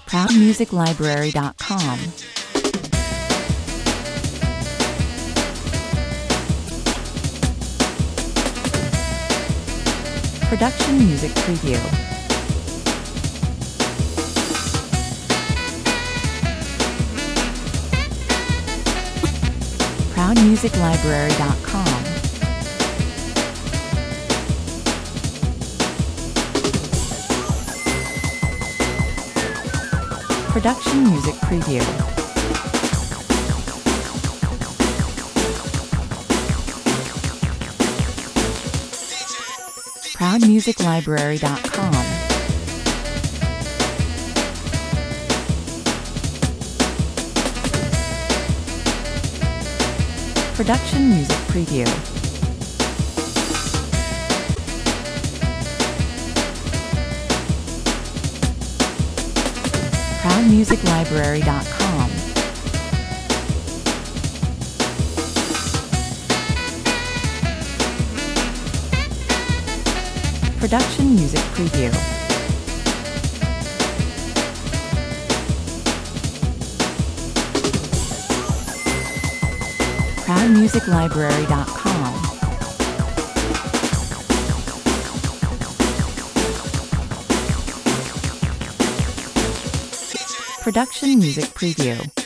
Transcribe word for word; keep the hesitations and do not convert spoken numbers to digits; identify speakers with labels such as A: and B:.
A: proud music library dot com. Production Music Preview. proud music library dot com. Production Music Preview. proud music library dot com. Production Music Preview. proud music library dot com. Production Music Preview. proud music library dot com. Production Music Preview.